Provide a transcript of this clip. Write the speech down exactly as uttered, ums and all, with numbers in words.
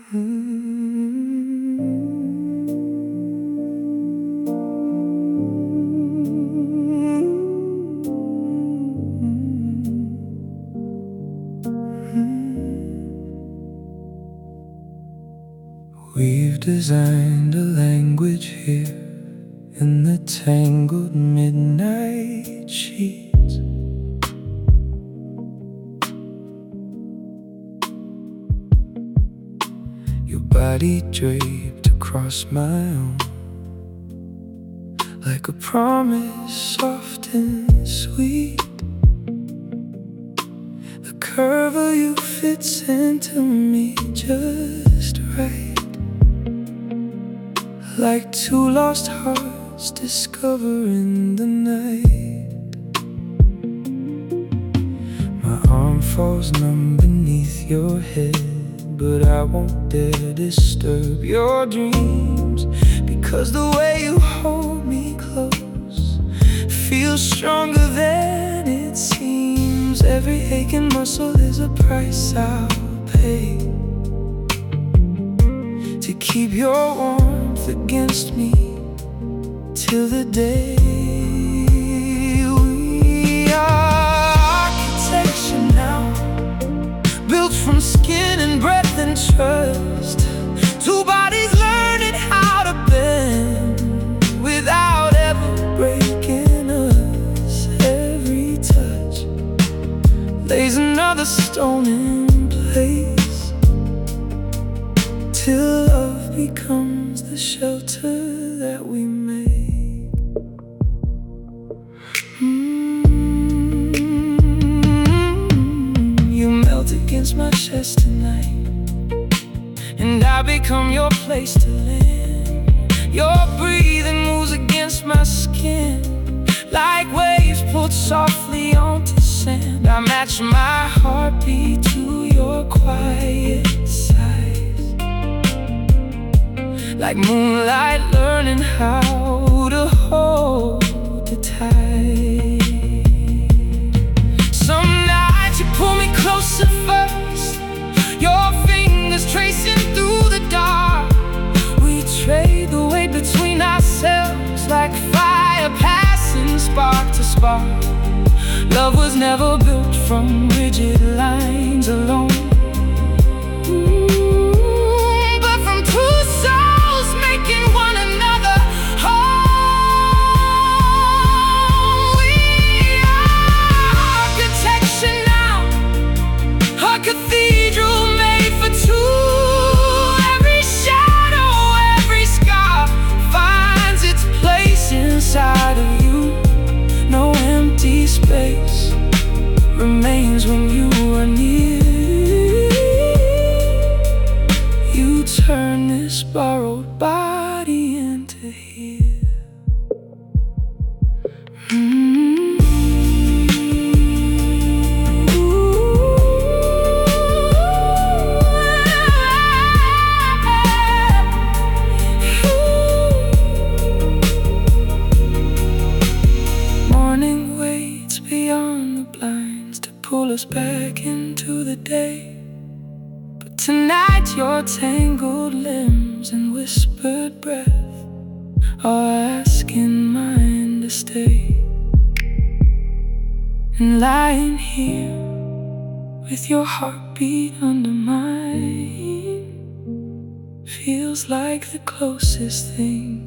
We've designed a language here in the tangled midnight sheets. Your body draped across my own, like a promise soft and sweet. The curve of you fits into me just right, like two lost hearts discovering the night. My arm falls numb beneath your head, but I won't dare disturb your dreams, because the way you hold me close feels stronger than it seems. Every aching muscle is a price I'll pay to keep your warmth against me till the day we are architecture now, built from skin and breath and trust. Two bodies learning how to bend without ever breaking us. Every touch lays another stone in place, till love becomes the shelter that we make. Mm-hmm. You melt against my chest tonight, and I become your place to land. Your breathing moves against my skin, like waves pulled softly onto sand. I match my heartbeat to your quiet sighs, like moonlight learning how to hold the tide. Some nights you pull me closer first, your fingers tracing through the dark. We trade the weight between ourselves, like fire passing spark to spark. Love was never built from rigid lines alone, mm, but from two souls making one another whole. We are architecture now, a cathedral made for two. Every shadow, every scar finds its place inside of you. No empty space remains when you are near. You turn this borrowed body into here. Mm-hmm. Morning waits beyond the blinds to pull us back into the day, but tonight your tangled limbs and whispered breath are asking mine to stay. And lying here with your heartbeat under mine feels like the closest thing